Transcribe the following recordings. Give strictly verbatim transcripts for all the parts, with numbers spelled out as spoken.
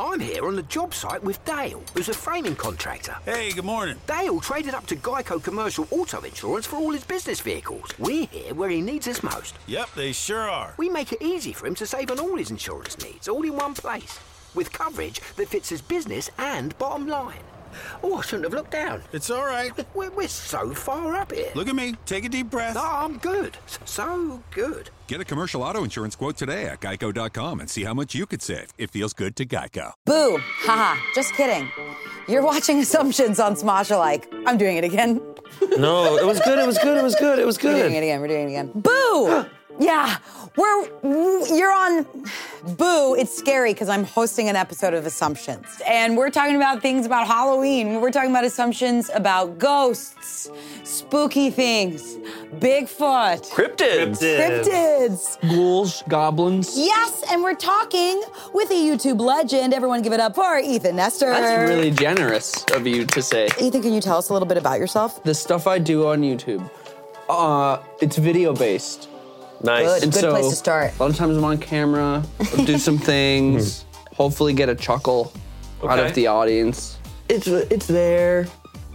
I'm here on the job site with Dale, who's a framing contractor. Hey, good morning. Dale traded up to Geico Commercial Auto Insurance for all his business vehicles. We're here where he needs us most. Yep, they sure are. We make it easy for him to save on all his insurance needs, all in one place, with coverage that fits his business and bottom line. Oh, I shouldn't have looked down. It's all right. We're, we're so far up here. Look at me. Take a deep breath. No, I'm good. So good. Get a commercial auto insurance quote today at geico dot com and see how much you could save. It feels good to Geico. Boo. Haha. Just kidding. You're watching Assumptions on Smosh Alike. I'm doing it again. No, it was good, it was good, it was good, it was good. We're doing it again, we're doing it again. Boo! Yeah, we're, you're on Boo. It's scary because I'm hosting an episode of Assumptions. And we're talking about things about Halloween. We're talking about assumptions about ghosts, spooky things, Bigfoot. Cryptids. Cryptids. Ghouls, goblins. Yes, and we're talking with a YouTube legend. Everyone give it up for Ethan Nestor. That's really generous of you to say. Ethan, can you tell us a little bit about yourself? The stuff I do on YouTube, uh, it's video-based. Nice. Good, And good so, place to start. A lot of times I'm on camera, I'll do some things, hopefully get a chuckle out Okay. of the audience. It's it's there.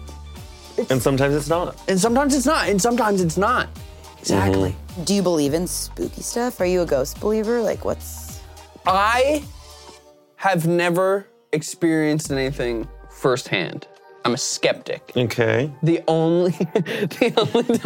It's, And sometimes it's not. and sometimes it's not, and sometimes it's not. Exactly. Do you believe in spooky stuff? Are you a ghost believer? Like, what's... I have never experienced anything firsthand. I'm a skeptic. Okay. The only, the only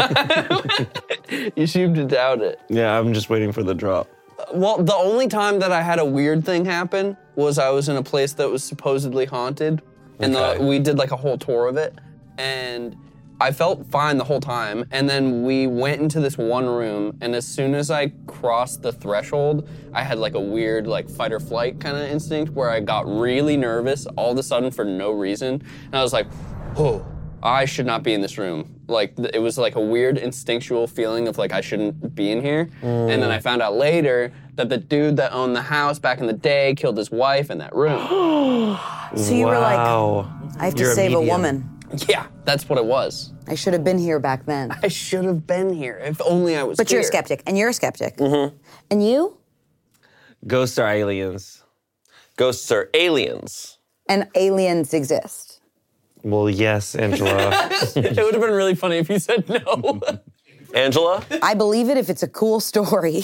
time you seem to doubt it. Yeah, I'm just waiting for the drop. Well, the only time that I had a weird thing happen was I was in a place that was supposedly haunted, and Okay. the, we did like a whole tour of it, and I felt fine the whole time. And then we went into this one room, and as soon as I crossed the threshold, I had like a weird like fight or flight kind of instinct where I got really nervous all of a sudden for no reason, and I was like, "Oh, I should not be in this room." Like th- it was like a weird instinctual feeling of like I shouldn't be in here. And then I found out later that the dude that owned the house back in the day killed his wife in that room. So you were Wow. like, I have to You're a save a medium. woman. Yeah, that's what it was. I should have been here back then. I should have been here if only I was But here. you're a skeptic, and you're a skeptic. Mm-hmm. And you? Ghosts are aliens. Ghosts are aliens. And aliens exist. Well, yes, Angela. It would have been really funny if you said no. Angela? I believe it if it's a cool story.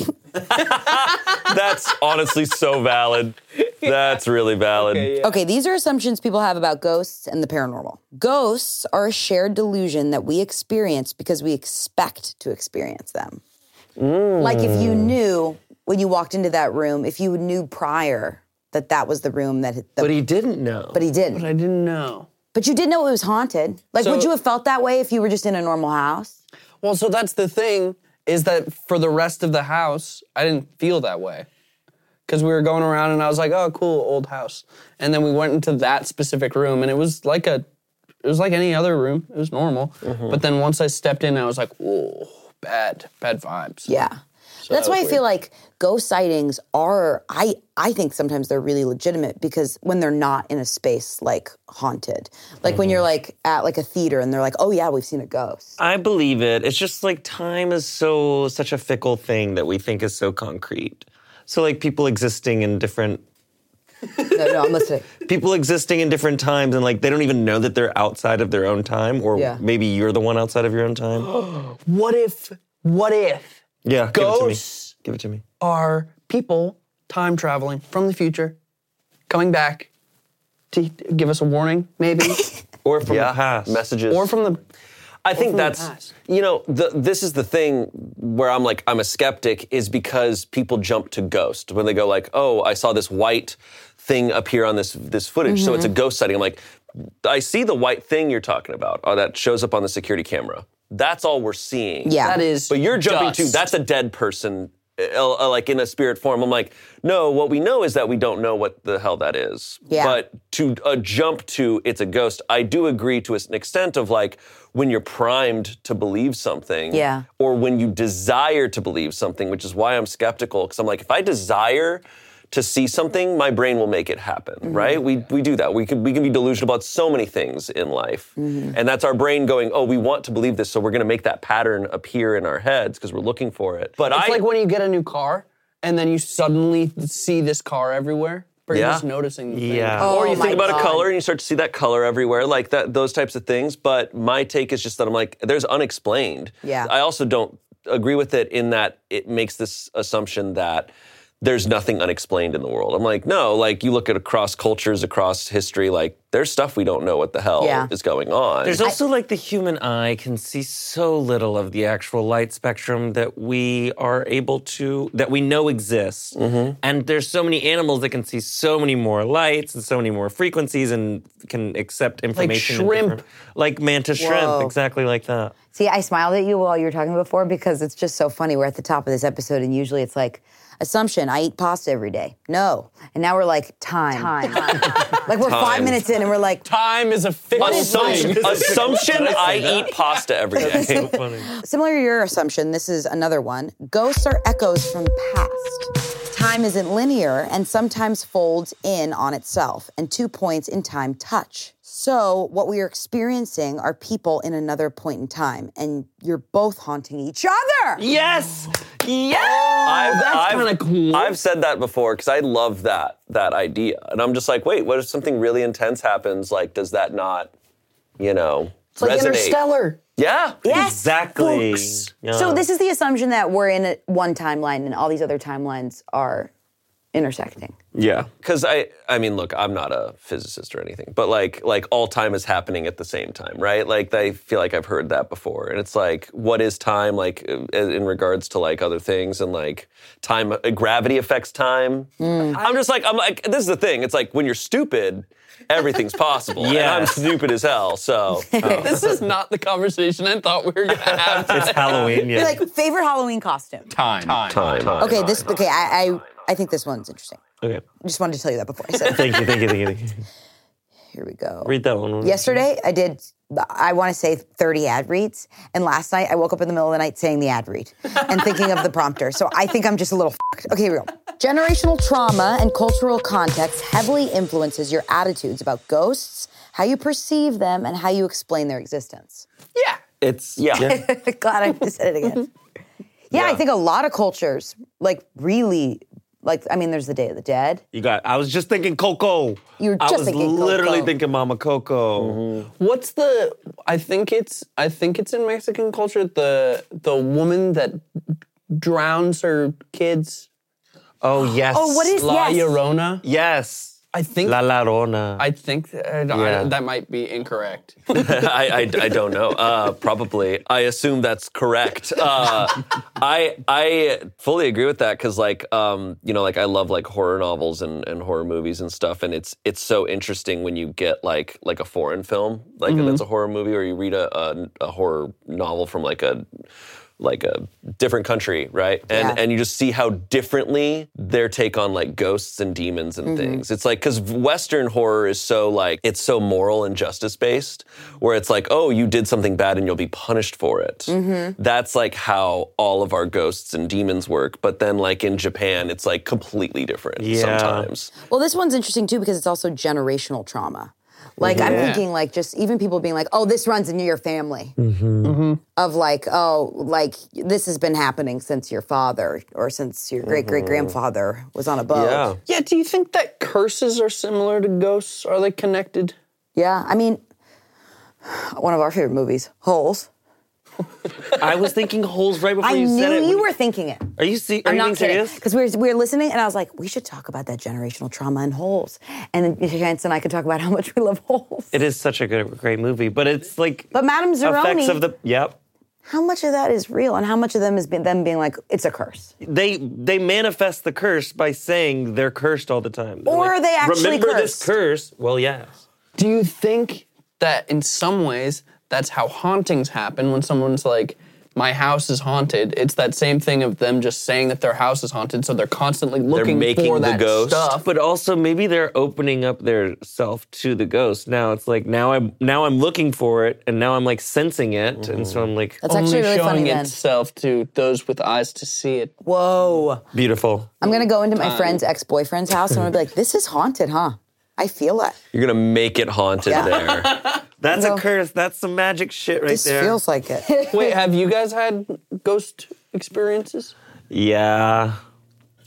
That's honestly so valid. That's really valid. Okay, yeah. Okay, these are assumptions people have about ghosts and the paranormal. Ghosts are a shared delusion that we experience because we expect to experience them. Mm. Like if you knew when you walked into that room, if you knew prior that that was the room that... The, But he didn't know. But he didn't. But I didn't know. But you did know it was haunted. Like, So- would you have felt that way if you were just in a normal house? Well, so that's the thing, is that for the rest of the house, I didn't feel that way. Because we were going around and I was like, oh, cool, old house. And then we went into that specific room and it was like a, it was like any other room. It was normal. Mm-hmm. But then once I stepped in, I was like, whoa, bad, bad vibes. Yeah. So That's that why I was feel weird. like ghost sightings are, I, I think sometimes they're really legitimate because when they're not in a space like haunted. Like Mm-hmm. when you're like at like a theater and they're like, oh yeah, we've seen a ghost. I believe it. It's just like time is so, such a fickle thing that we think is so concrete. So like people existing in different, No, no, I'm listening. people existing in different times and like they don't even know that they're outside of their own time or Yeah. maybe you're the one outside of your own time. What if, what if Yeah, ghosts give it to me. Give it to me. are people time traveling from the future, coming back to give us a warning, maybe? Or from Yeah, the past. messages. Or from the... I think from the that's, past. you know, the, this is the thing where I'm like, I'm a skeptic is because people jump to ghost. When they go like, oh, I saw this white thing appear on this this footage, so it's a ghost sighting. I'm like, I see the white thing you're talking about, or that shows up on the security camera. That's all we're seeing. Yeah. That is But you're jumping to, dust. that's a dead person, uh, uh, like in a spirit form. I'm like, no, what we know is that we don't know what the hell that is. Yeah. But to uh, jump to it's a ghost, I do agree to an extent of like when you're primed to believe something. Yeah. Or when you desire to believe something, which is why I'm skeptical. Because I'm like, if I desire to see something, my brain will make it happen, Mm-hmm. right? We we do that. We can we can be delusional about so many things in life, Mm-hmm. and that's our brain going, "Oh, we want to believe this, so we're going to make that pattern appear in our heads because we're looking for it." But It's I like when you get a new car and then you suddenly see this car everywhere. Or you're Yeah. just noticing the Yeah. thing. Oh, Or you my think about God. a color and you start to see that color everywhere, like that, those types of things. But my take is just that I'm like, there's unexplained. Yeah. I also don't agree with it in that it makes this assumption that there's nothing unexplained in the world. I'm like, no, like you look at across cultures, across history, like there's stuff we don't know what the hell Yeah. is going on. There's also like the human eye can see so little of the actual light spectrum that we are able to, that we know exists. Mm-hmm. And there's so many animals that can see so many more lights and so many more frequencies and can accept information. in shrimp. different- Like mantis Whoa. shrimp, exactly like that. See, I smiled at you while you were talking before because it's just so funny. We're at the top of this episode, and usually it's like, assumption, I eat pasta every day. No. And now we're like, time. Time. Like we're five Time. minutes in, and we're like, Time is a fickle Assumption, thing. assumption I eat pasta every day. Funny. similar to your assumption, this is another one. Ghosts are echoes from the past. Time isn't linear and sometimes folds in on itself, and two points in time touch. So what we are experiencing are people in another point in time, and you're both haunting each other. Yes! Yes! I've, that's I've- kinda cool. I've said that before because I love that that idea, and I'm just like, wait, what if something really intense happens? Like, does that not, you know, It's like resonate? Interstellar. Yeah. Yes. Exactly. Books. Yeah. So this is the assumption that we're in a, one timeline and all these other timelines are intersecting. Yeah. Because I, I mean, look, I'm not a physicist or anything, but like, like all time is happening at the same time, right? Like, I feel like I've heard that before, and it's like, what is time? Like, uh, in regards to like other things, and like time, uh, gravity affects time. I'm just like, I'm like, this is the thing. It's like when you're stupid, everything's possible. And I'm Yes. stupid as hell. So This is not the conversation I thought we were gonna have. It's Halloween, yeah. You're like, favorite Halloween costume. Time. Time. time. Okay, this okay, I, I I think this one's interesting. okay. I just wanted to tell you that before I said it. Thank you, thank you, thank you, thank you. Here we go. Read that one. Yesterday, I did, I want to say thirty ad reads. And last night, I woke up in the middle of the night saying the ad read and thinking of the prompter. So I think I'm just a little f***ed. Okay, here we go. Generational trauma and cultural context heavily influences your attitudes about ghosts, how you perceive them, and how you explain their existence. Yeah. It's, Yeah. Glad I said it again. Yeah, I think a lot of cultures, like, really, like, I mean, there's the Day of the Dead. You got, I was just thinking Coco. You were I just was thinking literally Coco. thinking Mama Coco. What's the? I think it's. I think it's in Mexican culture. The the woman that drowns her kids. Oh, yes. Oh, what is La yes? Llorona. Yes. I think. La Llorona. I think that, Yeah. I, that might be incorrect. I, I, I don't know. Uh, probably. I assume that's correct. Uh, I I fully agree with that because, like, um, you know, like I love like horror novels and, and horror movies and stuff, and it's it's so interesting when you get like like a foreign film, like that's a horror movie, or you read a, a a horror novel from like a like a different country, right? And Yeah. and you just see how differently their take on like ghosts and demons and things. It's like, because Western horror is so like, it's so moral and justice based, where it's like, oh, you did something bad and you'll be punished for it. That's like how all of our ghosts and demons work. But then like in Japan, it's like completely different Yeah. sometimes. Well, this one's interesting too because it's also generational trauma. Like I'm Yeah. thinking, like just even people being like, "Oh, this runs in your family," Mm-hmm. of like, "Oh, like this has been happening since your father or since your great great grandfather was on a boat." Yeah. Yeah. Do you think that curses are similar to ghosts? Are they connected? Yeah, I mean, one of our favorite movies, Holes. I was thinking holes right before I you knew said it. you were thinking it. Are you, see, are I'm you not being kidding. serious? Because we were, we were listening, and I was like, we should talk about that generational trauma in Holes. And then Chance and I could talk about how much we love Holes. It is such a good, great movie, but it's like But Madame Zeroni, effects of the, yep. how much of that is real, and how much of them is be- them being like, it's a curse? They they manifest the curse by saying they're cursed all the time. They're Or like, are they actually remember this cursed? curse? Well, yes. Do you think that in some ways that's how hauntings happen when someone's like, my house is haunted? It's that same thing of them just saying that their house is haunted, so they're constantly looking making for the that ghost. stuff. But also maybe they're opening up their self to the ghost. Now it's like now I'm now I'm looking for it, and now I'm like sensing it, and so I'm like That's Only actually really showing funny then. itself to those with eyes to see it. Whoa. beautiful. I'm gonna go into my friend's ex-boyfriend's house and I'm gonna be like, this is haunted, huh? I feel it. You're going to make it haunted Yeah. there. That's No. a curse. That's some magic shit right This there. feels like it. Wait, have you guys had ghost experiences? yeah.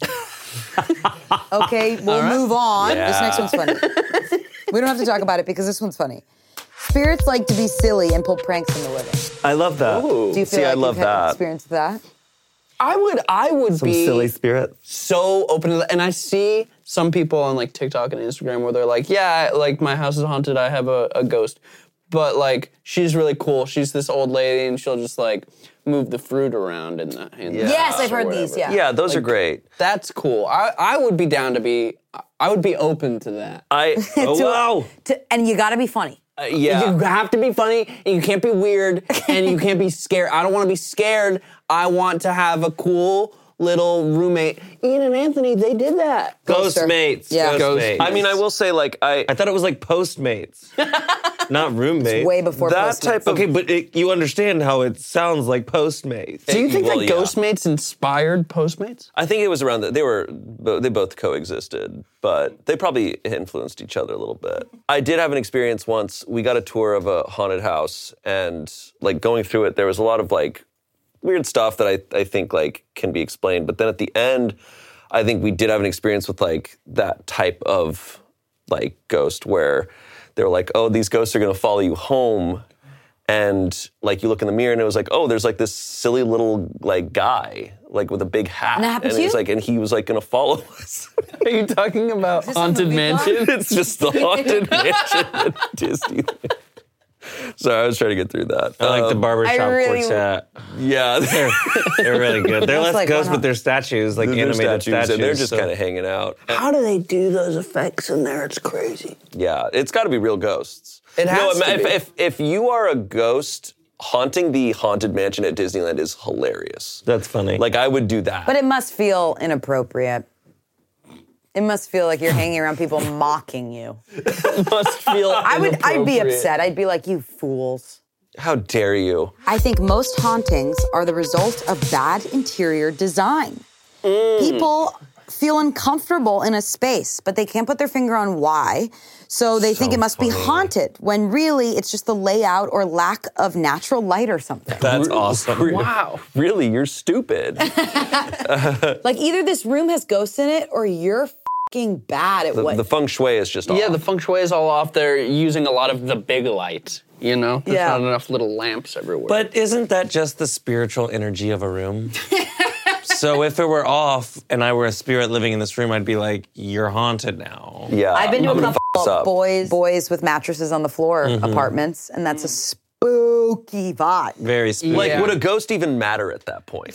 Okay, we'll move on. Yeah. This next one's funny. We don't have to talk about it because this one's funny. Spirits like to be silly and pull pranks in the living. I love that. Ooh. Do you feel See, like I love you've had that. experience with that? I would, I would Some be silly spirit. so open to that. And I see some people on like TikTok and Instagram where they're like, yeah, like my house is haunted. I have a, a ghost. But like, she's really cool. She's this old lady and she'll just like move the fruit around in the, in the Yes, house I've or heard these, whatever. yeah. Yeah, those are great. That's cool. I, I would be down to be, I would be open to that. I Oh, To- wow. To, and you gotta be funny. uh, yeah. You have to be funny, and you can't be weird, and you can't be scared. I don't want to be scared. I want to have a cool little roommate. Ian and Anthony, they did that. Ghostmates. Yeah. Ghostmates. I mean, I will say, like, I I thought it was like Postmates, not roommates. Way before that Postmates. type of Okay, but it, you understand how it sounds like Postmates. Do you think Well, that yeah. Ghostmates inspired Postmates? I think it was around that they were they both coexisted, but they probably influenced each other a little bit. I did have an experience once. We got a tour of a haunted house, and like going through it, there was a lot of like weird stuff that I I think like can be explained. But then at the end, I think we did have an experience with like that type of like ghost where they were like, oh, these ghosts are gonna follow you home. And like you look in the mirror and it was like, oh, there's like this silly little like guy like with a big hat. And that happened and to it was you? like, and he was like gonna follow us. Are you talking about this a Haunted movie Mansion? It's just the haunted mansion at Disneyland. Sorry, I was trying to get through that. I like the Um, barbershop I really- quartet. yeah, they're, They're really good. They're less like ghosts, one- but they're statues, like they're animated statues, statues. and they're just so- kind of hanging out. How do they do those effects in there? It's crazy. Yeah, it's got to be real ghosts. It has no, to if, be. if if you are a ghost, haunting the haunted mansion at Disneyland is hilarious. That's funny. Like I would do that. But it must feel inappropriate. It must feel like you're hanging around people mocking you. Must feel I would I'd be inappropriate. upset. I'd be like, you fools. How dare you? I think most hauntings are the result of bad interior design. People feel uncomfortable in a space, but they can't put their finger on why. So they think So it must be funny. haunted, when really it's just the layout or lack of natural light or something. That's awesome. Wow. Really, you're stupid. Like either this room has ghosts in it or you're fucking bad at The, what. the feng shui is just off. Yeah, the feng shui is all off. They're using a lot of the big light, you know? There's Yeah. not enough little lamps everywhere. But isn't that just the spiritual energy of a room? So if it were off and I were a spirit living in this room, I'd be like, you're haunted now. Yeah. I've been to I'm a gonna couple f this up. boys boys with mattresses on the floor apartments, and that's a spooky vibe. Very spooky. Like, Yeah. would a ghost even matter at that point?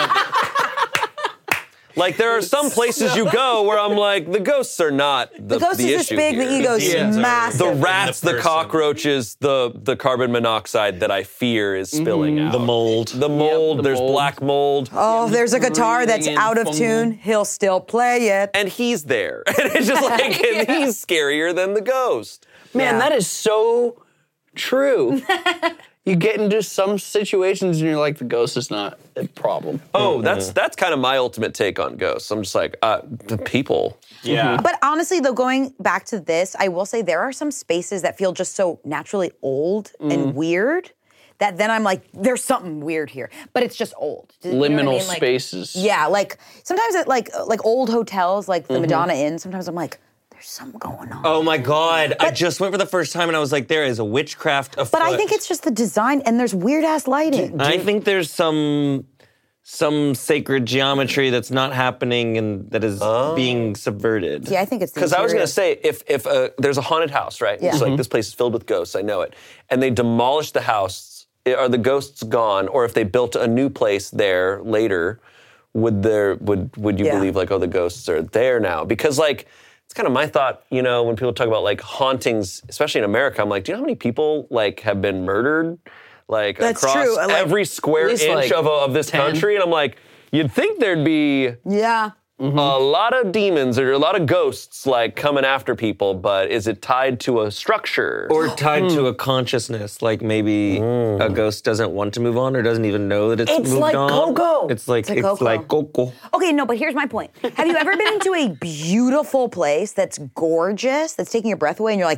Like, there are some places you go where I'm like, the ghosts are not the, The ghost the is this issue big, here. the ego's Yeah. massive. The in rats, the the, person. cockroaches, the the carbon monoxide that I fear is spilling out. the mold. The mold, the there's mold. black mold. Oh, there's a guitar that's breathing in out of fungal. tune. He'll still play it. And he's there. And it's just like, and he's scarier than the ghost. Man, Yeah. that is so true. You get into some situations and you're like, the ghost is not a problem. Oh, that's that's kind of my ultimate take on ghosts. I'm just like, uh, the people. Yeah. But honestly, though, going back to this, I will say there are some spaces that feel just so naturally old and weird that then I'm like, there's something weird here. But it's just old. Do you know what I Liminal mean? Like, spaces. yeah, like sometimes at like like old hotels, like the Madonna Inn, sometimes I'm like, there's something going on. Oh my God. I just went for the first time and I was like, there is a witchcraft afoot. But I think it's just the design, and there's weird ass lighting. I think there's some some sacred geometry that's not happening and that is being subverted. Yeah, I think it's the Because I was interior. going to say, if if uh, there's a haunted house, right? Yeah. It's like, this place is filled with ghosts, I know it. And they demolish the house, are the ghosts gone? Or if they built a new place there later, would there would would you Yeah. believe like, oh, the ghosts are there now? Because like, it's kind of my thought, you know, when people talk about like hauntings, especially in America, I'm like, do you know how many people like have been murdered? Like That's across true. Like, every square at least, inch like, of, a, of this ten. country? And I'm like, you'd think there'd be Yeah. a lot of demons or a lot of ghosts like coming after people, but is it tied to a structure? Or tied to a consciousness, like maybe a ghost doesn't want to move on or doesn't even know that it's, It's moved like on. Coco. It's like It's like it's Coco. like Coco. Okay, no, but here's my point. Have you ever been into a beautiful place that's gorgeous, that's taking your breath away, and you're like,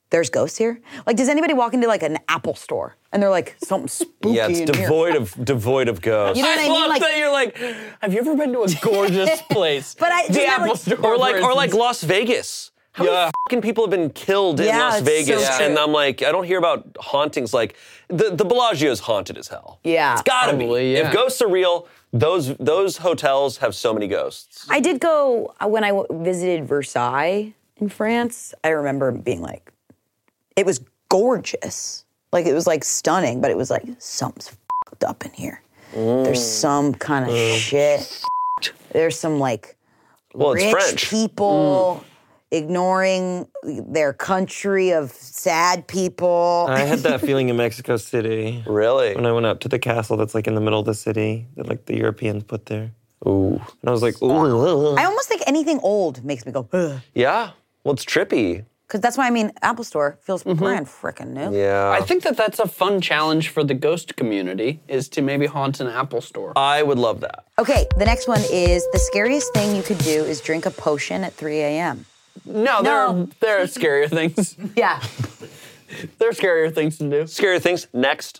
there's ghosts here? Like, does anybody walk into like an Apple store and they're like, something spooky Yeah, it's in devoid here? of devoid of ghosts. You know what I I mean? love Like, that you're like, have you ever been to a gorgeous place? But I- the just Apple like- Store, or like for or like instance. Las Vegas. How Yeah. many fucking people have been killed in Yeah, Las it's Vegas? so true. And I'm like, I don't hear about hauntings. Like the the Bellagio's haunted as hell. Yeah. It's gotta Probably, be. yeah. If ghosts are real, those those hotels have so many ghosts. I did go uh, when I w- visited Versailles in France. I remember being like, it was gorgeous. Like, it was like stunning, but it was like, something's fucked up in here. There's some kind of shit. There's some like Well, it's rich French. people ignoring their country of sad people. I had that feeling in Mexico City. Really? When I went up to the castle that's like in the middle of the city that like the Europeans put there. Ooh. And I was like, ooh. I almost think anything old makes me go, ugh. Yeah. Well, it's trippy. Because that's why I mean, Apple Store feels brand frickin' new. Yeah. I think that that's a fun challenge for the ghost community, is to maybe haunt an Apple Store. I would love that. Okay, the next one is the scariest thing you could do is drink a potion at three a.m. No, there No. are, there are scarier things. Yeah. There are scarier things to do. Scary things. Next.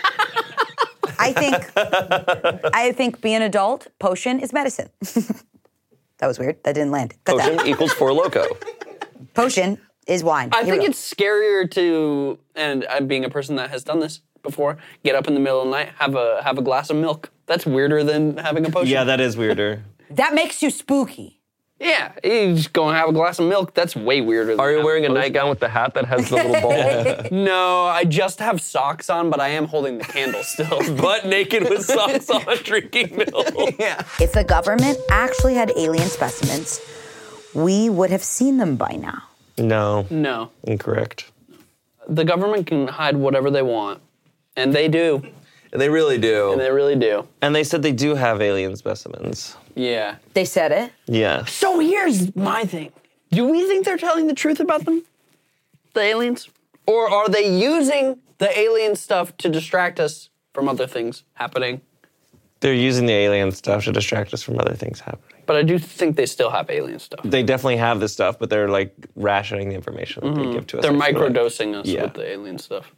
I think I think being an adult, potion is medicine. That was weird. That didn't land. Cut Potion that. equals Four Loko. Potion is wine. I Here we think go. it's scarier to, and I'm being a person that has done this before, get up in the middle of the night, have a have a glass of milk. That's weirder than having a potion. Yeah, that is weirder. That makes you spooky. Yeah, you just go and have a glass of milk. That's way weirder than Are you having wearing a potion. nightgown with the hat that has the little bowl? No, I just have socks on, but I am holding the candle still. Butt naked with socks on, drinking milk. Yeah. If the government actually had alien specimens, we would have seen them by now. No. No. Incorrect. The government can hide whatever they want, and they do. And they really do. And they really do. And they said they do have alien specimens. Yeah. They said it. Yeah. So here's my thing. Do we think they're telling the truth about them? The aliens? Or are they using the alien stuff to distract us from other things happening? They're using the alien stuff to distract us from other things happening. But I do think they still have alien stuff. They definitely have this stuff, but they're like rationing the information that they give to us. They're I feel like. microdosing us Yeah. with the alien stuff.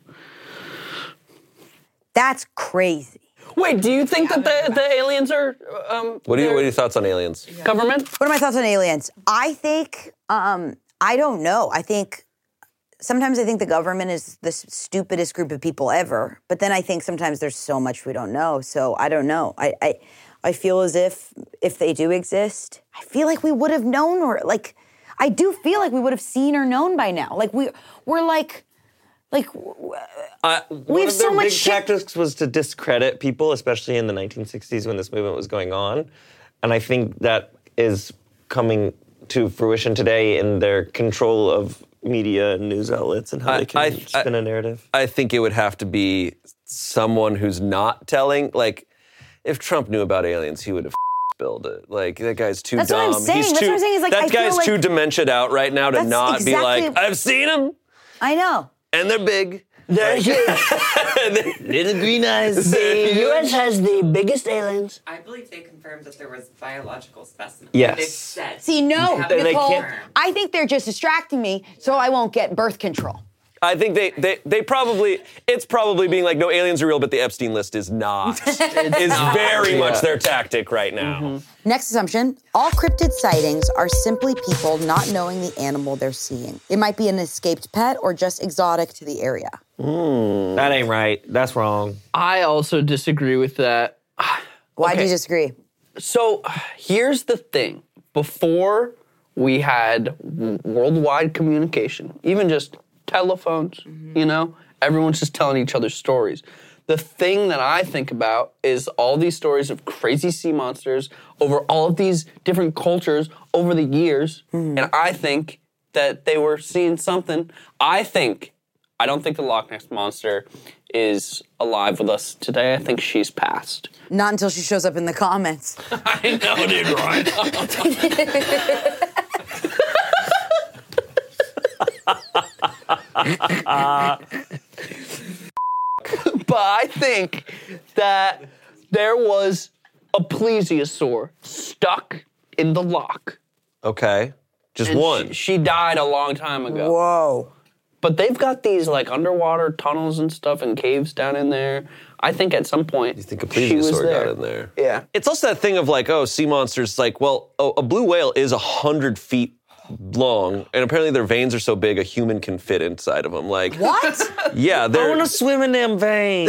That's crazy. Wait, do you think that the, the aliens are um, What are, you, they're what are your thoughts on aliens? government? What are my thoughts on aliens? I think, um, I don't know. I think, sometimes I think the government is the s- stupidest group of people ever. But then I think sometimes there's so much we don't know. So I don't know. I, I, I feel as if, if they do exist, I feel like we would have known or like, I do feel like we would have seen or known by now. Like we, we're like, like, Uh, We one have of so their much big shit- tactics was to discredit people, especially in the nineteen sixties when this movement was going on. And I think that is coming to fruition today in their control of media and news outlets and how I- they can I- spin I- a narrative. I think it would have to be someone who's not telling. Like, if Trump knew about aliens, he would have spilled it. Like, that guy's too That's what dumb. I'm saying. He's That's too, what I'm saying is, like, that I feel guy's like- too dementiaed out right now to That's not be exactly- like, I've seen them, I know. and they're big. They're huge. Little green eyes. The U S has the biggest aliens. I believe they confirmed that there was biological specimens. Yes. They've said. See, no, They have Nicole, confirmed. I think they're just distracting me so I won't get birth control. I think they, they they probably, it's probably being like, no, aliens are real, but the Epstein list is not. is very much their tactic right now. Next assumption, all cryptid sightings are simply people not knowing the animal they're seeing. It might be an escaped pet or just exotic to the area. That ain't right. That's wrong. I also disagree with that. Why do Okay. you disagree? So here's the thing. Before we had w- worldwide communication, even just telephones, you know, everyone's just telling each other stories. The thing that I think about is all these stories of crazy sea monsters over all of these different cultures over the years. And I think that they were seeing something. I think, I don't think the Loch Ness Monster is alive with us today. I think she's passed. Not until she shows up in the comments. I know, dude, right? But I think that there was a plesiosaur stuck in the loch. Okay. Just And one. She, she died a long time ago. Whoa. But they've got these like underwater tunnels and stuff and caves down in there. I think at some point You think a she was plesiosaur there. got in there? Yeah. It's also that thing of like, oh, sea monsters. Like, well, a, a blue whale is a hundred feet long, and apparently their veins are so big a human can fit inside of them. Like, What? yeah, they're. I want to swim in them veins.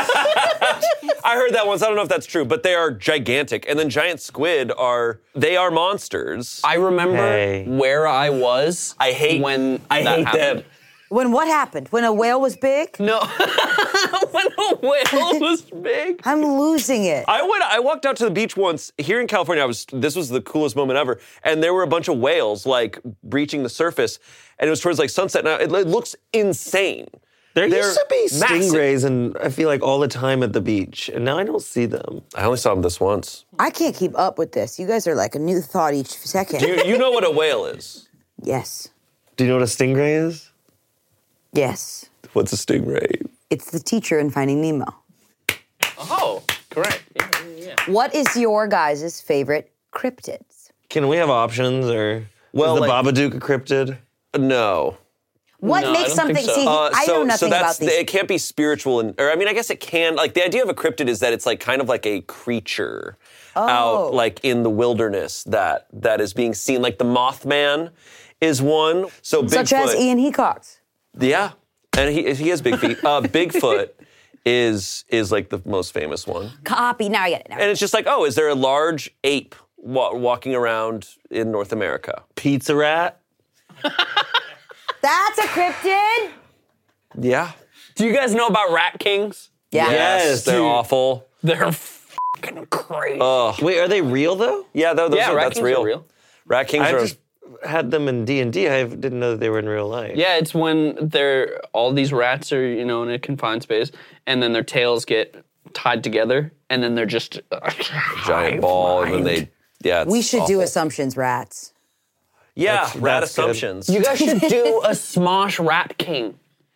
I heard that once. I don't know if that's true, but they are gigantic. And then giant squid are, they are monsters. I remember Hey. where I was I hate- when I that hate happened. them. When what happened? When a whale was big? No. When a whale was big. I'm losing it. I went. I walked out to the beach once here in California. I was. This was the coolest moment ever. And there were a bunch of whales like breaching the surface, and it was towards like sunset. Now it, it looks insane. There They're used to be massive. stingrays, and I feel like all the time at the beach, and now I don't see them. I only saw them this once. I can't keep up with this. You guys are like a new thought each second. You, you know what a whale is? Yes. Do you know what a stingray is? Yes. What's a stingray? It's the teacher in Finding Nemo. Oh, correct. Yeah, yeah, yeah. What is your guys' favorite cryptids? Can we have options, or Well, is the like- Babadook a cryptid? No. What No, I makes don't think something? so. See, Uh, I so, know nothing so that's about these. it can't be spiritual, and or I mean, I guess it can. Like the idea of a cryptid is that it's like kind of like a creature Oh. out like in the wilderness that that is being seen. Like the Mothman is one. So Bigfoot, Such as Ian Hecox. yeah, and he he has big feet. Uh, Bigfoot is is like the most famous one, Copy. Now I get it. Now. I and get it's just like, oh, is there a large ape wa- walking around in North America? Pizza rat? it. That's a cryptid. Yeah. Do you guys know about rat kings? Yeah. Yes, they're dude. awful. They're fucking crazy. Wait, are they real though? Yeah, those yeah, are, rat that's kings real. are real. Rat kings I are. just had them in D and D. I didn't know that they were in real life. Yeah, it's when they're all these rats are, you know, in a confined space, and then their tails get tied together, and then they're just a giant ball, and then they, yeah. It's We should do awful. assumptions, rats. Yeah, That's- rat that's good. assumptions. You guys should do a Smosh Rat King.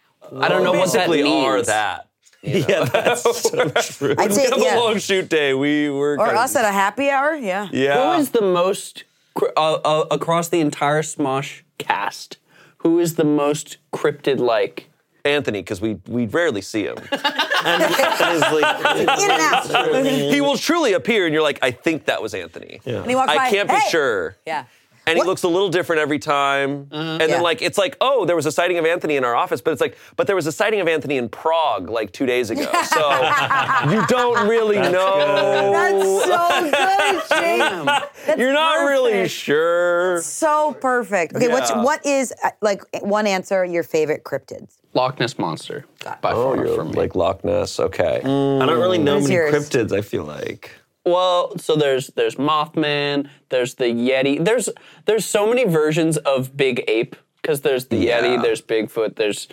I don't know what that basically means. are that. Yeah, that's so true. I'd say We have yeah. a long shoot day. We were. Or kind us of, at a happy hour. Yeah. yeah. Who is the most cr- uh, uh, across the entire Smosh cast? Who is the most cryptid-like? Anthony? Because we we rarely see him. And it's like, In and out. He will truly appear, and you're like, I think that was Anthony. Yeah. And he walks by, I can't be "Hey!" sure. Yeah. And What- he looks a little different every time. And then Yeah. like it's like, oh, there was a sighting of Anthony in our office, but it's like, but there was a sighting of Anthony in Prague like two days ago. So you don't really know. That's so good, Jake. That's You're not really perfect. sure. So perfect. Okay, what's Yeah. what is uh, like one answer your favorite cryptids? Loch Ness Monster, by Oh, far you're for me. like Loch Ness. Okay. I don't really know What is many yours? cryptids, I feel like. Well, so there's there's Mothman, there's the Yeti. There's there's so many versions of Big Ape because there's the Yeah. Yeti, there's Bigfoot, there's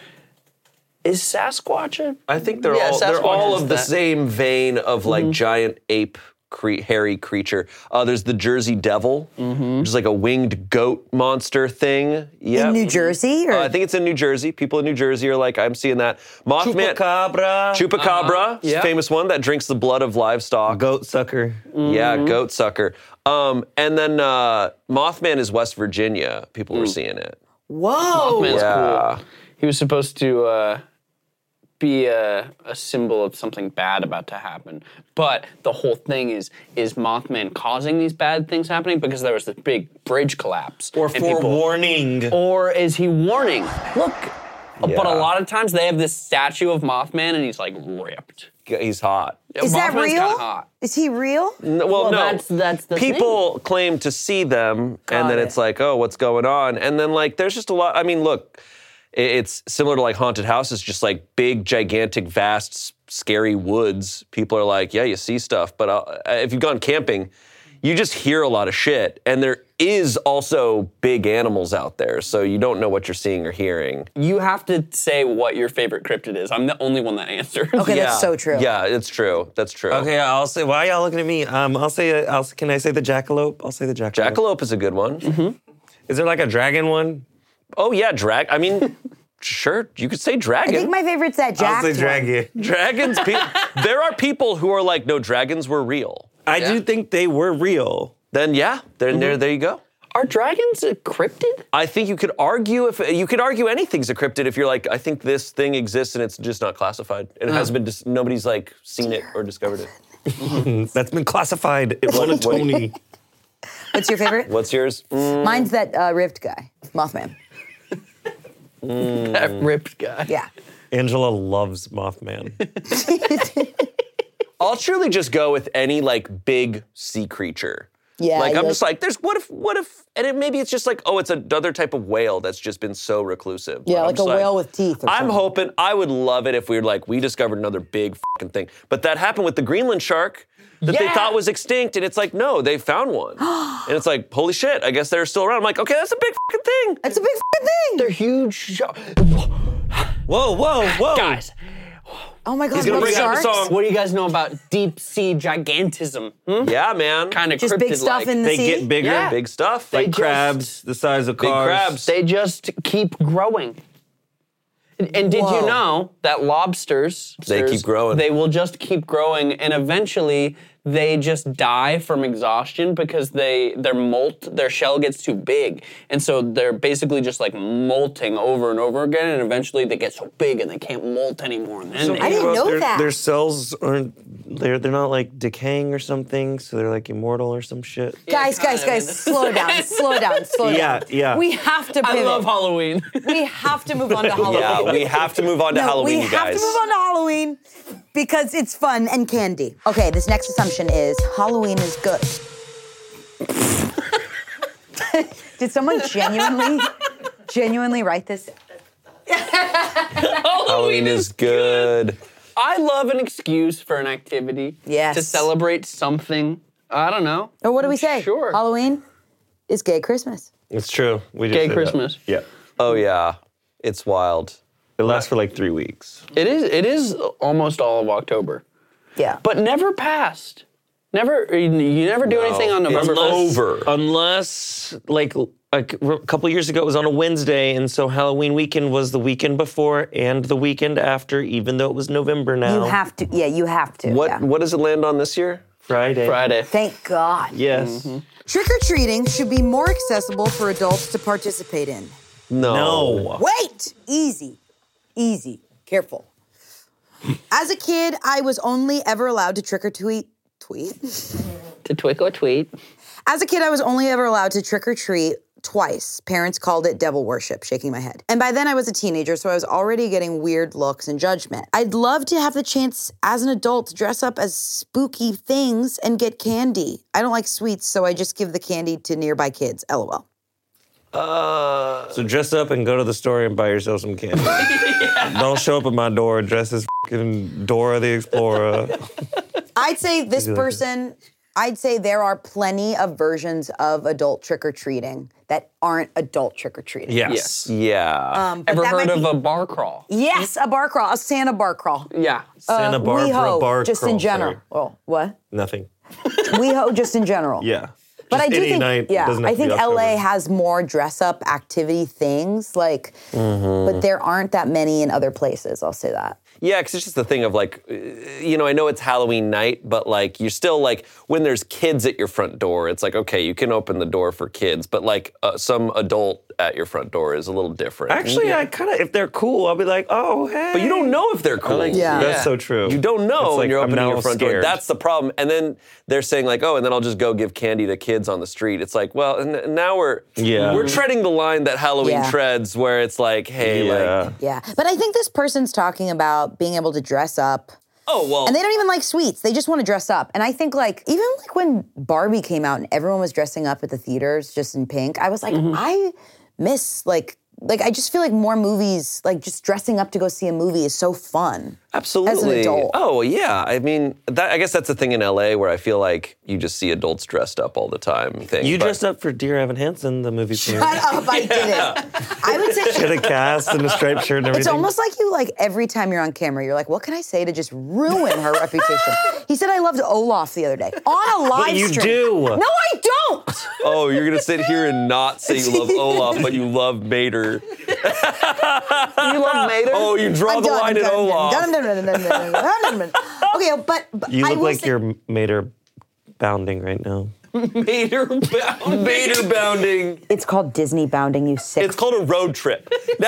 is Sasquatch a I think they're Yeah, all they're Sasquatch all is of the that. same vein of like giant ape cre- hairy creature. Uh, there's the Jersey Devil, which is like a winged goat monster thing. Yeah. In New Jersey? Or? Uh, I think it's in New Jersey. People in New Jersey are like, I'm seeing that. Mothman. Chupacabra. Chupacabra, yeah. famous one that drinks the blood of livestock. Goat sucker. Yeah, goat sucker. Um, and then uh, Mothman is West Virginia. People were seeing it. Whoa. Mothman's Yeah. cool. He was supposed to uh, be a, a symbol of something bad about to happen. But the whole thing is is Mothman causing these bad things happening because there was this big bridge collapse. Or and people- forewarning. Or is he warning? Look. But Yeah. a lot of times they have this statue of Mothman and he's like ripped. He's hot. Is that Mothman's real? kinda hot. Is he real? N- Well, Well, no. that's- that's the People claim to see them, and then it. it's like, oh, what's going on? And then like, there's just a lot. I mean, look, i- it's similar to like haunted houses, just like big, gigantic, vast, s- scary woods. People are like, yeah, you see stuff, but uh, if you've gone camping, you just hear a lot of shit, and there is also big animals out there, so you don't know what you're seeing or hearing. You have to say what your favorite cryptid is. I'm the only one that answers. Okay, Yeah. that's so true. Yeah, it's true. That's true. Okay, I'll say. Why are y'all looking at me? Um, I'll say. I'll. Can I say the jackalope? I'll say the jackalope. Jackalope is a good one. Is there like a dragon one? Oh yeah, drag. I mean, sure, you could say I dragon. think my favorite's that Jack. I'll say dragon. Dragons. Pe- there are people who are like, no, dragons were real. I do think they were real. Then yeah, then there, there you go. Are dragons a cryptid? I think you could argue if you could argue anything's a cryptid if you're like, I think this thing exists and it's just not classified. And it hasn't been, dis- nobody's like seen it or discovered it. That's been classified. It won a Tony. What's your favorite? What's yours? Mm, Mine's that uh, ripped guy, Mothman. That ripped guy. Yeah. Angela loves Mothman. I'll truly just go with any like big sea creature. Yeah, Like I'm you just like, there's what if, what if, and it, maybe it's just like, oh, it's another type of whale that's just been so reclusive. Yeah, But I'm like a just whale with teeth or I'm something. hoping, I would love it if we were like, we discovered another big fucking thing. But that happened with the Greenland shark that they Yeah. thought was extinct, and it's like, no, they found one. And it's like, holy shit, I guess they're still around. I'm like, okay, that's a big fucking thing. It's a big fucking thing. They're huge. Sh- Whoa, whoa, whoa. Guys, Oh my God, He's gonna what bring out the sharks? song. what do you guys know about deep sea gigantism? Hmm? Yeah, man. Kind of Just big stuff in the They sea? get bigger. Yeah. Big stuff. They Like just- crabs the size of Big cars. crabs. They just keep growing. And, and did Whoa. you know that lobsters, They keep growing. They will just keep growing, and eventually they just die from exhaustion because they their molt their shell gets too big, and so they're basically just like molting over and over again, and eventually they get so big and they can't molt anymore. And then So they, I didn't know their, that. Their cells aren't, they're, they're not like decaying or something, so they're like immortal or some shit. Guys, guys, kind of. guys, slow down, slow down, slow Yeah, down. yeah. We have to I pivot. love Halloween. We have to move on to Halloween. Yeah, we have to move on to No, Halloween, we you have guys. to move on to Halloween because it's fun and candy. Okay, this next assumption is Halloween is good. Did someone genuinely, genuinely write this? Halloween is good. I love an excuse for an activity. Yes. To celebrate something. I don't know. Or what do we say? Sure. Halloween is gay Christmas. It's true. We just Gay said that. Christmas. Yeah. Oh yeah, it's wild. It lasts for like three weeks. It is. It is almost all of October, Yeah. but never past. Never. You you never do anything on November It's first. over. Unless, like, a couple years ago, it was on a Wednesday, and so Halloween weekend was the weekend before and the weekend after, even though it was November now. You have to. Yeah, you have to. What yeah. what does it land on this year? Friday. Friday. Thank God. Yes. Trick-or-treating should be more accessible for adults to participate in. No. No. Wait! Easy. Easy. Careful. As a kid, I was only ever allowed to trick-or-treat. Tweet? To twick or tweet. As a kid, I was only ever allowed to trick-or-treat twice. Parents called it devil worship, shaking my head. And by then I was a teenager, so I was already getting weird looks and judgment. I'd love to have the chance as an adult to dress up as spooky things and get candy. I don't like sweets, so I just give the candy to nearby kids, LOL. Uh, So dress up and go to the store and buy yourself some candy. Don't show up at my door dressed as fucking Dora the Explorer. I'd say this like person, I'd say there are plenty of versions of adult trick-or-treating that aren't adult trick-or-treating. Yes. yeah. Um, but Ever that heard might of be- a bar crawl? Yes, a bar crawl, a Santa bar crawl. Yeah. Santa Uh, Barbara WeHo, bar just crawl, in general. sorry. Oh, what? Nothing. WeHo, just in general. Yeah. But Just I do any think, night, yeah, doesn't have I to be think L A October. has more dress-up activity things, like, Mm-hmm. but there aren't that many in other places. I'll say that. Yeah, because it's just the thing of like, uh, you know, I know it's Halloween night, but like, you're still like, when there's kids at your front door, it's like, okay, you can open the door for kids, but like uh, some adult at your front door is a little different. Actually, I kind of, if they're cool, I'll be like, oh, hey. But you don't know if they're cool. Yeah. That's so true. You don't know It's when like, you're I'm opening now your front door. scared. That's the problem. And then they're saying like, oh, and then I'll just go give candy to kids on the street. It's like, well, n- now we're Yeah. we're treading the line that Halloween Yeah. treads, where it's like, hey, Yeah. like, Yeah, but I think this person's talking about being able to dress up. oh well, And they don't even like sweets. They just want to dress up. And I think like even like when Barbie came out and everyone was dressing up at the theaters just in pink, I was like, I miss like like I just feel like more movies, like just dressing up to go see a movie is so fun. absolutely. adult. Oh yeah, I mean, that, I guess that's the thing in L A where I feel like you just see adults dressed up all the time. Thing. You But- dressed up for Dear Evan Hansen, the movie premiere. Shut up, I didn't. I would say She had a cast and a striped shirt and everything. it's almost like you like every time you're on camera, you're like, what can I say to just ruin her reputation? He said I loved Olaf the other day on a live you stream. do. No, I don't. Oh, you're gonna sit here and not say you love Olaf, but you love Mater. You love Mater? Oh, you draw I'm the done, line I'm at done, I'm Olaf. done, I'm done, I'm done, I'm done, I'm done, I'm done. Okay, but, but You I look will like say- you're Mater bounding right now. Mater bound. Mater bounding. It's called Disney bounding, you sick. It's called a road trip.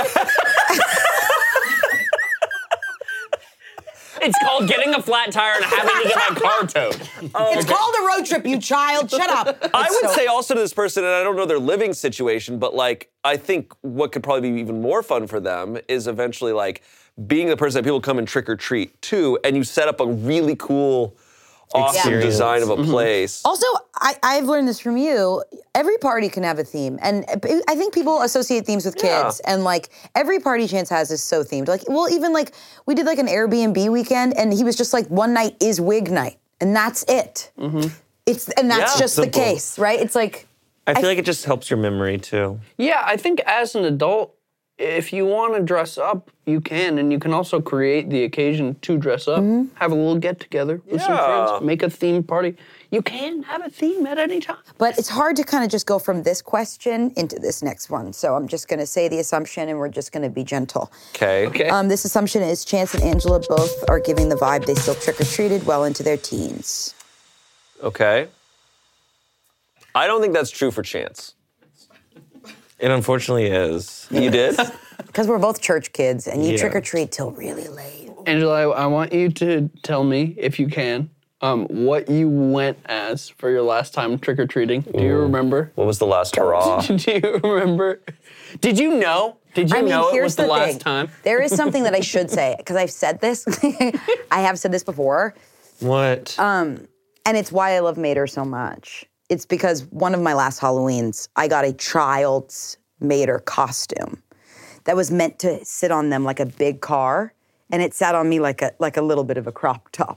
It's called getting a flat tire and having to get my car towed. It's called a road trip, you child. Shut up. I would So- say also to this person, and I don't know their living situation, but like, I think what could probably be even more fun for them is eventually like being the person that people come and trick or treat to, and you set up a really cool, awesome Experience. design of a Mm-hmm. place. Also, I, I've learned this from you. Every party can have a theme. And I think people associate themes with kids. Yeah. And like every party Chance has is so themed. Like, well, even like we did like an Airbnb weekend and he was just like, one night is wig night. And that's it. Mm-hmm. It's And that's Yeah, just simple. the case, right? It's like, I feel like it just helps your memory too. Yeah, I think as an adult, if you want to dress up, you can, and you can also create the occasion to dress up. Have a little get together with some Yeah. friends, make a themed party. You can have a theme at any time. but it's hard to kind of just go from this question into this next one. So I'm just going to say the assumption and we're just going to be gentle. Okay. Okay. Um, this assumption is Chance and Angela both are giving the vibe they still trick-or-treated well into their teens. Okay. I don't think that's true for Chance. It unfortunately is. You did? Because we're both church kids, and you Yeah. trick or treat till really late. Angela, I, I want you to tell me, if you can, um, what you went as for your last time trick-or-treating. Do you remember? What was the last hurrah? Do you remember? Did you know? Did you I mean, know it here's was the, the last thing. time? There is something that I should say because I've said this. I have said this before, What? and it's why I love Mater so much. It's because one of my last Halloweens, I got a child's Mater costume that was meant to sit on them like a big car, and it sat on me like a like a little bit of a crop top.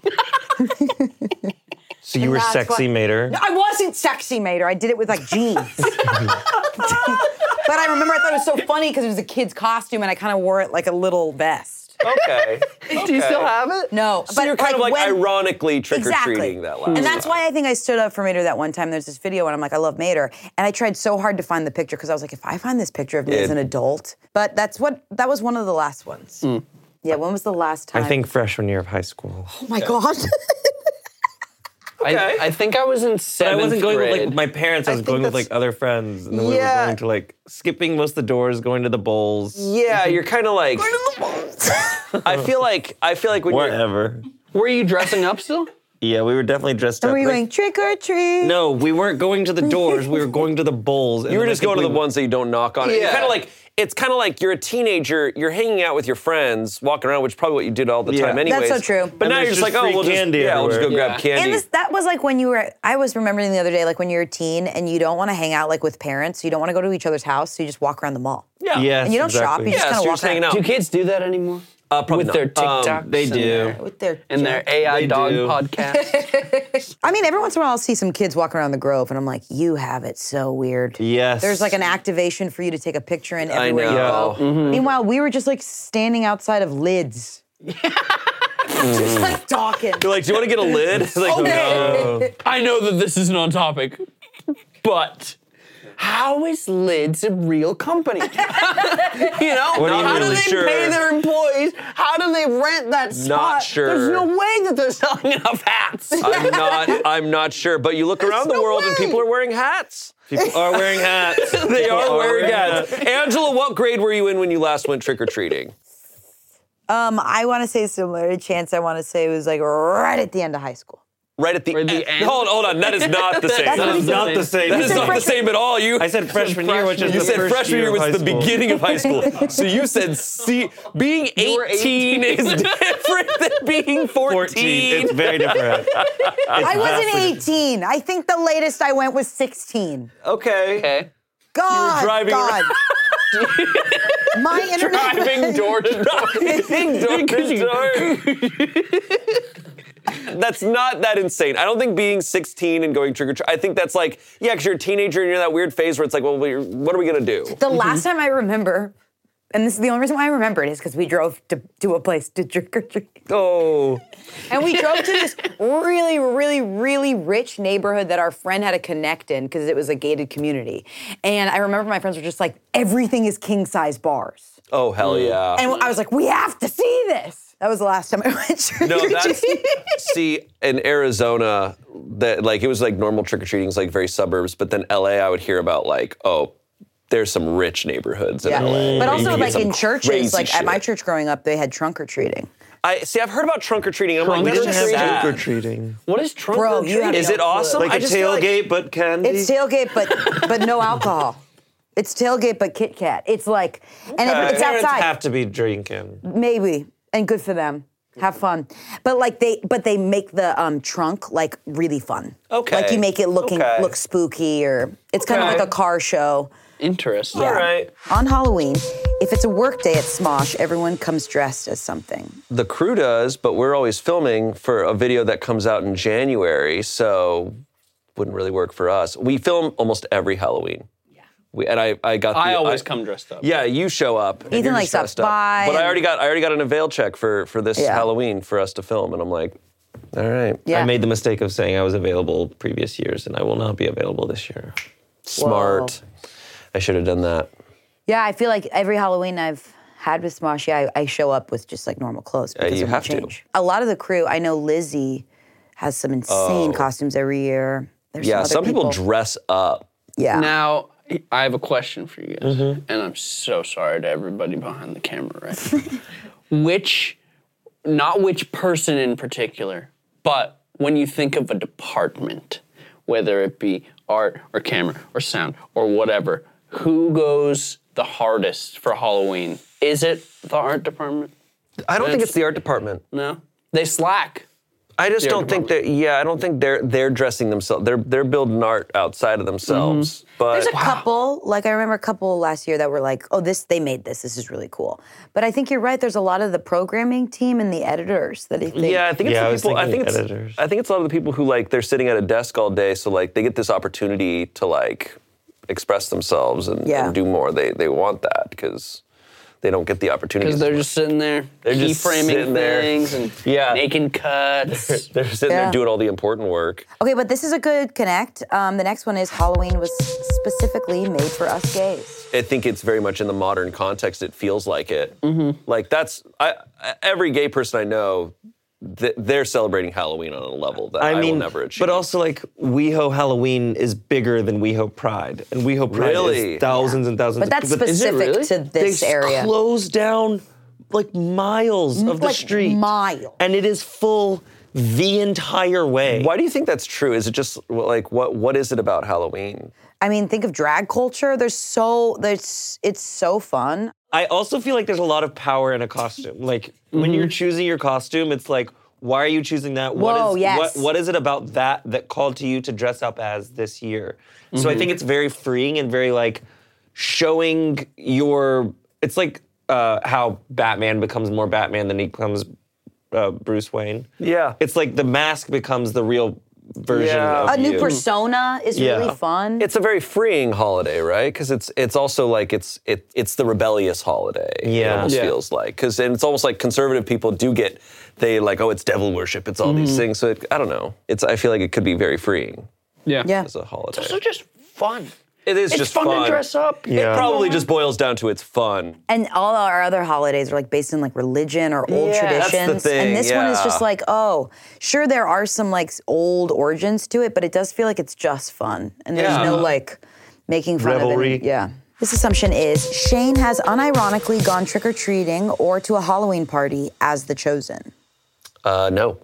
so you were That's sexy, what- Mater? No, I wasn't sexy, Mater. I did it with like jeans. But I remember I thought it was so funny because it was a kid's costume and I kind of wore it like a little vest. Okay. Do you still have it? No, So but you're kind of like when- ironically trick-or-treating Exactly. that last And time. that's why I think I stood up for Mater that one time. There's this video and I'm like, I love Mater. And I tried so hard to find the picture because I was like, if I find this picture of me Yeah. as an adult. But that's what, that was one of the last ones. Yeah, when was the last time? I think freshman year of high school. Oh my God. Okay. I, I think I was in But seventh I wasn't going grade. with like my parents. I was think going with that's- like other friends, and then we Yeah. were going to like skipping most of the doors, going to the bowls, Yeah, you're kind of like. I feel like I feel like when you're whatever. Were you dressing up still? Yeah, we were definitely dressed And up. were you like- going trick or treat? No, we weren't going to the doors. We were going to the bowls. and you were then I just think going to we- the ones that you don't knock on. It. You're Yeah. kind of like it's kind of like you're a teenager. You're hanging out with your friends, walking around, which is probably what you did all the Yeah. time, That's anyways. so true. But And now there's you're just like, just oh, free we'll just candy yeah, we'll just go everywhere. grab Yeah. candy. And this, that was like when you were, I was remembering the other day, like when you're a teen and you don't want to hang out like with parents, you don't want to go to each other's house, so you just walk around the mall. yeah. Yes, And you don't shop, exactly. you just Yeah, kind so of you're walk just hanging around. out. Do kids do that anymore? Uh, probably With their not. Um, TikToks they and do. their- With their, and their A I They dog do. podcast. I mean, every once in a while I'll see some kids walking around the Grove and I'm like, you have it so weird. Yes. There's like an activation for you to take a picture in I everywhere you know. go. Meanwhile, we were just like standing outside of Lids. Just like talking. You're like, do you want to get a lid? It's like, no. I know that this isn't on topic, but how is Lids a real company? you know, What are you how do really they sure? pay their employees? How do they rent that spot? sure. There's no way that they're selling enough hats. I'm not. I'm not sure. But you look around the no world and way. people are wearing hats. People are wearing hats. They People are wearing hats. hats. Angela, what grade were you in when you last went trick or treating? Um, I want to say similar to Chance. I want to say it was like right at the end of high school. Right at the, Right at the end. end? Hold, hold on. That is not the same. That's That what is he not said. the same. That is said not the freshman- same at all. You. I said freshman year, which is You the said first freshman year of was high the school. beginning of high school. So you said see, being You were eighteen is different than being fourteen. fourteen. It's very different. I wasn't eighteen. I think the latest I went was sixteen. Okay. Okay. God, driving God. My internet. Driving door to door. Driving door to door. That's not that insane. I don't think being sixteen and going trick or treat. I think that's like, yeah, because you're a teenager and you're in that weird phase where it's like, well, we're, what are we gonna do? The last time I remember, and this is the only reason why I remember it, is because we drove to, to a place to trick or treat. Oh, And we drove to this really, really, really rich neighborhood that our friend had a connect in because it was a gated community. And I remember my friends were just like, everything is king size bars. oh, hell yeah. And I was like, we have to see this. That was the last time I went trick No, or that's treating. see in Arizona. that like it was like normal trick or treating, like very suburbs. But then L A, I would hear about like, oh, there's some rich neighborhoods in Yeah. L A. But where you also, can get like some in churches, crazy like at my shit. church growing up, they had trunk or treating. I see. I've heard about trunk or treating. I'm Trunk like, or that's just treating? sad. Trick or treating. What is trunk Bro, or you have treating? Is it awesome? Like I a just feel like- tailgate, but candy. It's tailgate, but but no alcohol. It's tailgate, but Kit Kat. It's like, and Uh, if it's parents outside, have to be drinking. maybe, and good for them. Have fun, but like they, but they make the um, trunk like really fun. Okay. Like you make it looking Okay. look spooky, or it's kind of Okay. like a car show. Interesting. All right. On Halloween, if it's a work day at Smosh, everyone comes dressed as something. The crew does, but we're always filming for a video that comes out in January, so wouldn't really work for us. We film almost every Halloween. Yeah. We, and I, I got. The, I always come dressed up. Yeah, you show up. and Ethan, you're like, just dressed stops up. by But I and- already got. I already got an avail check for for this Yeah. Halloween for us to film, and I'm like, all right, Yeah. I made the mistake of saying I was available previous years, and I will not be available this year. smart. I should have done that. Yeah, I feel like every Halloween I've had with Smosh, yeah, I, I show up with just like normal clothes because you it won't have to. change. A lot of the crew, I know Lizzie has some insane costumes every year. There's Oh. Yeah, some, some other people dress up. Yeah. Now, I have a question for you guys, and I'm so sorry to everybody behind the camera right now. Which, not which person in particular, but when you think of a department, whether it be art or camera or sound or whatever, who goes the hardest for Halloween? Is it the art department? I don't think It's- it's the art department. No? They slack. I just The art don't think that. Yeah, I don't think they're they're dressing themselves. They're they're building art outside of themselves. But There's a couple, like I remember a couple last year that were like, oh, this, they made this, this is really cool. But I think you're right, there's a lot of the programming team and the editors that I think. yeah, I think it's Yeah, I the was people. I thinking think it's editors. I think it's a lot of the people who like they're sitting at a desk all day, so like they get this opportunity to like express themselves and, Yeah. and do more. They they want that because they don't get the opportunity. Because they're just sitting there, They're key just framing sitting there. things and Yeah. making cuts. they're sitting Yeah. there doing all the important work. Okay, but this is a good connect. Um, the next one is Halloween was specifically made for us gays. I think it's very much in the modern context. It feels like it. Mm-hmm. Like that's I, every gay person I know. Th- they're celebrating Halloween on a level that I, I mean, will never achieve. but also like WeHo Halloween is bigger than WeHo Pride, and WeHo Pride Really? is thousands and thousands. But that's of people. Is it specific really? to this they area. close down like miles of the like street, miles. and it is full the entire way. why do you think that's true? Is it just like what what is it about Halloween? I mean, think of drag culture. There's so there's it's so fun. I also feel like there's a lot of power in a costume. Like when you're choosing your costume, it's like, why are you choosing that? What Whoa, is yes. what what is it about that that called to you to dress up as this year? So I think it's very freeing and very like showing your. It's like uh, how Batman becomes more Batman than he becomes uh, Bruce Wayne. Yeah. It's like the mask becomes the real version Yeah. of A new you. persona is Yeah. really fun. It's a very freeing holiday, right? Because it's it's also like it's it it's the rebellious holiday. It Yeah. almost Yeah. feels like because and it's almost like conservative people do get they like oh it's devil worship, it's all these things. So it, I don't know. It's I feel like it could be very freeing Yeah. yeah. as a holiday. It's also just fun. It is It's just fun, to dress up. Yeah. It probably just boils down to it's fun. And all our other holidays are like based in like religion or old Yeah, that's the traditions. thing, and this one is yeah. just like, oh, sure there are some like old origins to it, but it does feel like it's just fun. And there's Yeah. no like making fun of Revelry. it. Yeah. This assumption is Shane has unironically gone trick-or-treating or to a Halloween party as the chosen. Uh, no,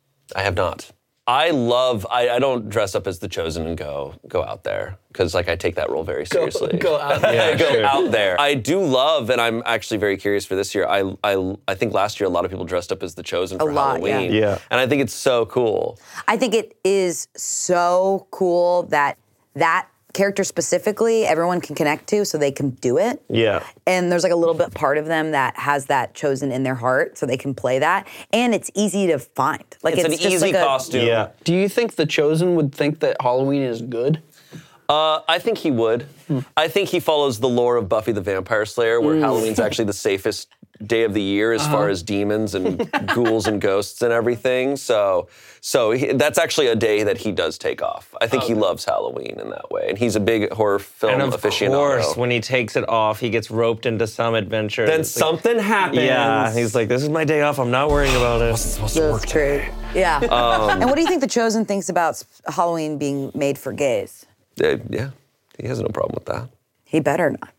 I have not. I love. I, I don't dress up as the chosen and go go out there because like I take that role very seriously. go out there. Yeah, go sure. out there. I do love, and I'm actually very curious for this year. I I I think last year a lot of people dressed up as the chosen for lot, yeah. Halloween. Yeah. And I think it's so cool. I think it is so cool that that character specifically everyone can connect to so they can do it. Yeah. And there's like a little bit part of them that has that chosen in their heart so they can play that. And it's easy to find. Like It's, it's, an just easy like a, costume. Yeah. Do you think the chosen would think that Halloween is good? Uh, I think he would. I think he follows the lore of Buffy the Vampire Slayer, where Halloween's actually the safest day of the year as Uh-huh. far as demons and ghouls and ghosts and everything. So, so he, that's actually a day that he does take off. I think he loves Halloween in that way, and he's a big horror film And of aficionado. course, when he takes it off, he gets roped into some adventure. then It's like- something happens. Yeah, he's like, this is my day off. I'm not worrying about it. That's true. Yeah. Um, and what do you think The Chosen thinks about Halloween being made for gays? Uh, yeah, he has no problem with that. He better not.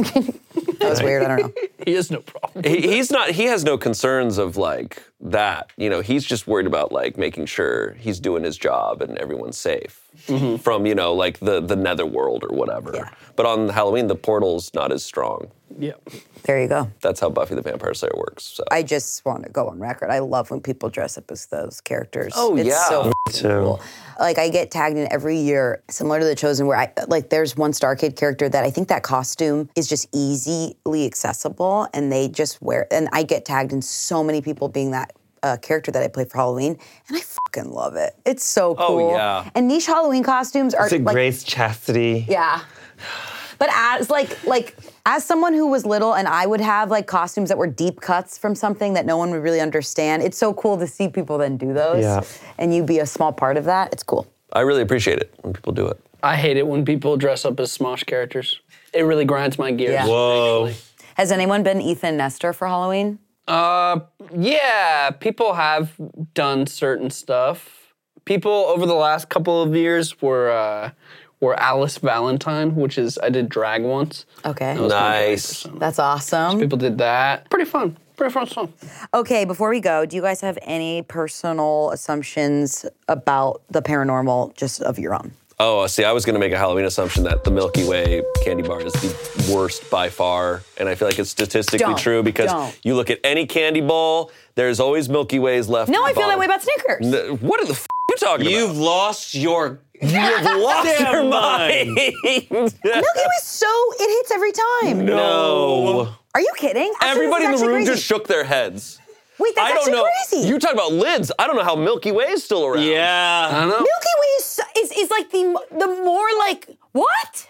That was weird. I don't know. He has no problem. He, he's not. He has no concerns of like that. You know, he's just worried about like making sure he's doing his job and everyone's safe Mm-hmm. from you know like the the netherworld or whatever. Yeah. But on Halloween, the portal's not as strong. Yeah. There you go. That's how Buffy the Vampire Slayer works. So. I just want to go on record. I love when people dress up as those characters. Oh, it's yeah. so Me cool. Like I get tagged in every year, similar to The Chosen, where I like there's one Starcade character that I think that costume is just easily accessible, and they just wear. And I get tagged in so many people being that uh, character that I play for Halloween, and I fucking love it. It's so Oh, cool. yeah. And niche Halloween costumes are Is it like Grace Chastity? yeah. But as like like as someone who was little and I would have like costumes that were deep cuts from something that no one would really understand, it's so cool to see people then do those. Yeah. And you be a small part of that. It's cool. I really appreciate it when people do it. I hate it when people dress up as Smosh characters. It really grinds my gears. Yeah. Whoa. Has anyone been Ethan Nestor for Halloween? Uh, yeah, people have done certain stuff. People over the last couple of years were uh, were Alice Valentine, which is I did drag once. Okay. That was my Nice. favorite, so That's awesome. People did that. Pretty fun. Pretty fun song. Okay, before we go, do you guys have any personal assumptions about the paranormal just of your own? Oh, see, I was going to make a Halloween assumption that the Milky Way candy bar is the worst by far, and I feel like it's statistically Don't. true because Don't. you look at any candy bowl, there's always Milky Ways left. No, at I the feel that bottom. way about Snickers. N- What the f*** are you talking You've about? lost your. You've lost Damn your mind. mind. Milky Way is so, it hits every time. No. Are you kidding? Actually, Everybody in this the is room actually just shook their heads. crazy. Wait, that's I don't actually know. crazy. You talk about lids. I don't know how Milky Way is still around. I Yeah. don't know. Milky Way is, so- is is like the the more like what?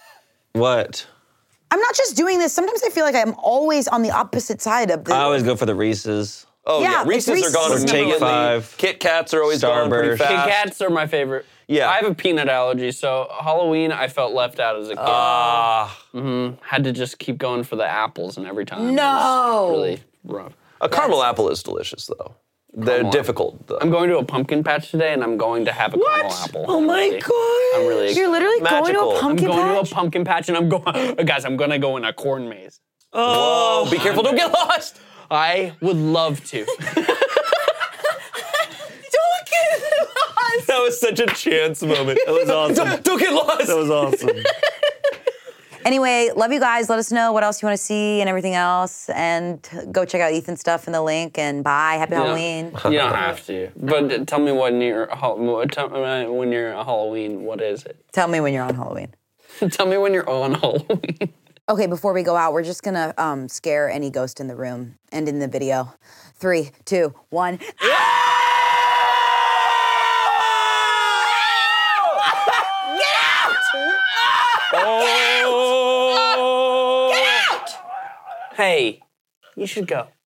What? I'm not just doing this. Sometimes I feel like I'm always on the opposite side of the. I always go for the Reese's. Oh Yeah, yeah, it's Reese's, Reese's are gone is number immediately. one. Five. Kit Kats are always gone pretty Starburst. fast. Kit Kats are my favorite. Yeah. I have a peanut allergy, so Halloween I felt left out as a kid. Ah, Had to just keep going for the apples, and every time No. it was really rough. a caramel apple is delicious though. They're Caramel difficult though. I'm going to a pumpkin patch today, and I'm going to have a caramel apple. Oh I'm my really- God. I'm really. You're literally going Magical. to a I'm I'm pumpkin going patch. to a pumpkin patch, and I'm going. guys, I'm gonna go in a corn maze. Oh, be careful! Don't get lost. I would love to. Don't get lost. That was such a chance moment. That was awesome. Don't, don't get lost. That was awesome. Anyway, love you guys. Let us know what else you want to see and everything else, and go check out Ethan's stuff in the link. And bye. Happy Halloween. You don't have to. But tell me when you're Hall- tell me when you're a Halloween. What is it? Tell me when you're on Halloween. Tell me when you're on Halloween. Okay, before we go out, we're just gonna um, scare any ghost in the room and in the video. Three, two, one. Hey, you should go.